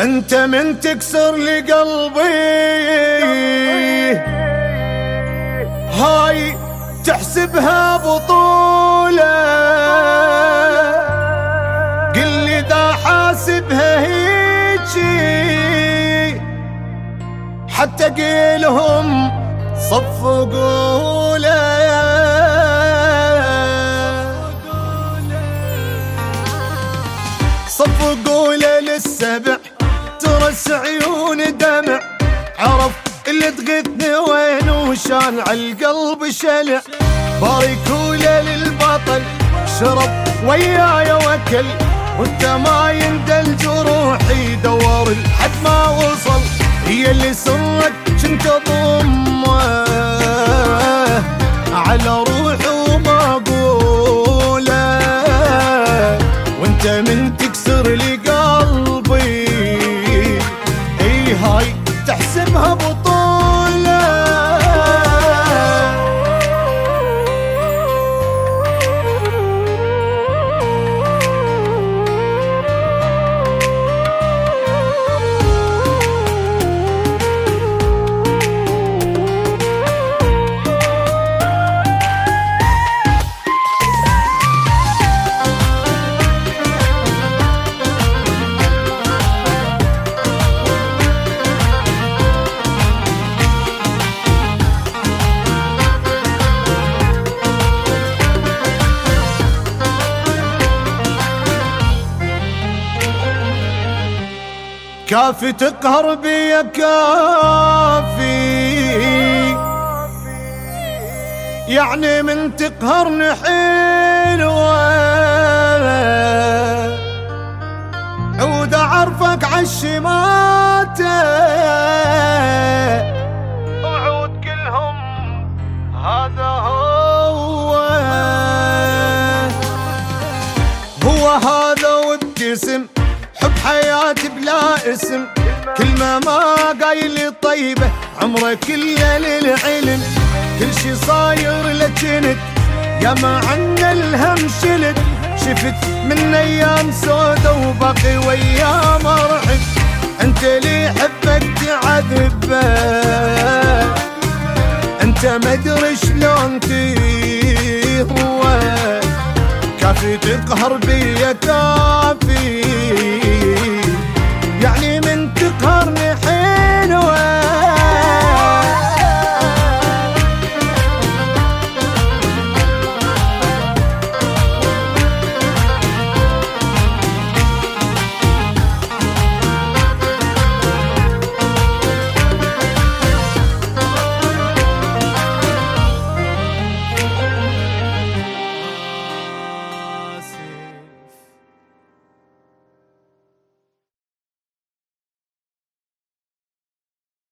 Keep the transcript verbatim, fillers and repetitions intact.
انت من تكسر لي قلبي هاي تحسبها بطولة، قل لي ذا حاسبها هيجي حتى قيلهم صفقوله. صفقوله للسبع ترس عيون دمع، عرف اللي تغثني وين وشان عالقلب شلع. باركوله للبطل شرب وياي وكل، وانت ما يندل جروحي دور لحد ما وصل. هي اللي سرك كنت اضمه على روحي وما اقوله، وانت من تكسر لي قلبي اي هاي تحسبها بطولة. كافي تقهر بيا كافي، يعني من تقهرني حلوة عود اعرفك عالشماتة، وعود كلهم هذا هو هو هذا وابتسم حب حياتي بلا اسم، كلمة ما قايل طيبة عمره كله للعلم. كل شي صاير لجنت يا ما عنا الهم شلت، شفت من ايام سودا وباقي وياه ما رحت. انت لي حبك تعذبه انت مدري شلون تهوى، كافي تقهر بيا كافي